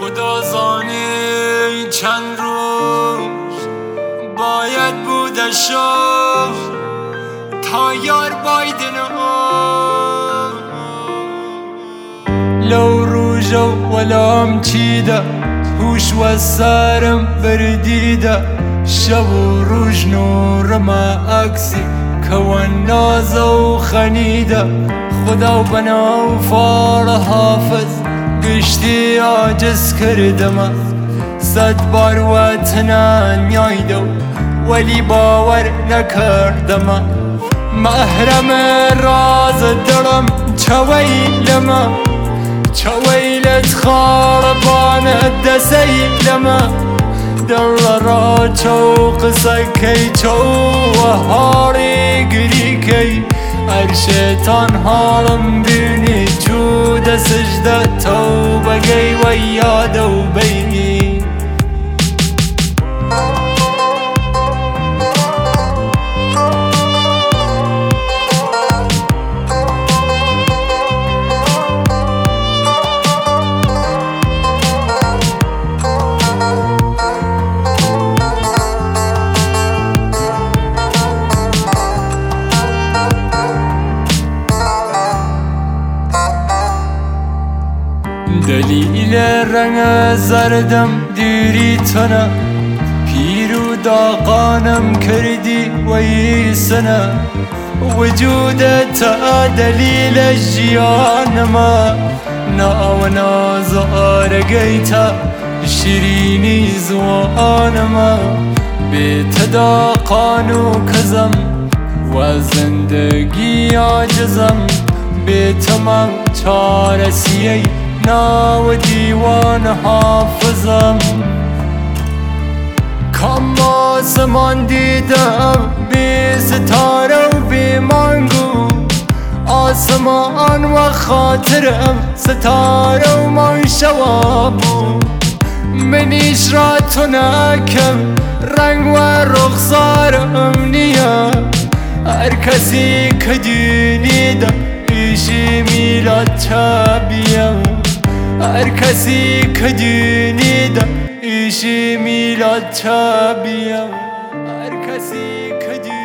خدا زانه چند روز باید بودشو تا یار بایدنو لو روژو ولام چیده هوش و سرم بردیده شب و روژ نورما عکسی کون ناز و خنیده خدا و بنا و فار حافظ گشتی عاجز کردم صد بار وطنا نیایده ولی باور نکردم محرم راز دلم چویلم چویلت خاربان دسیلم دل را چوق سکی چو هاری گری کی هر شیطان حالم بینی چود سجده توبه گی و یاد و بینی دلیل رنگ زردم دیری تنه پیر و داغانم کردی وی سنه وجودت دلیل جیانما ناو نازار گیتا شیرینی زوانما بیت داغان و کزم و زندگی عاجزم بیتمم چارسیه ناو دیوان حافظم کم آسمان دیدم بی ستاره و بی مانگو آسمان و خاطرم ستاره و من شوابو منیش را تو نکم رنگ و رخسارم نیا هر کسی که دینیدم ایشی میلاد چابیم هر کسی که دینیدم ایشی میلاد چابیم هر کسی که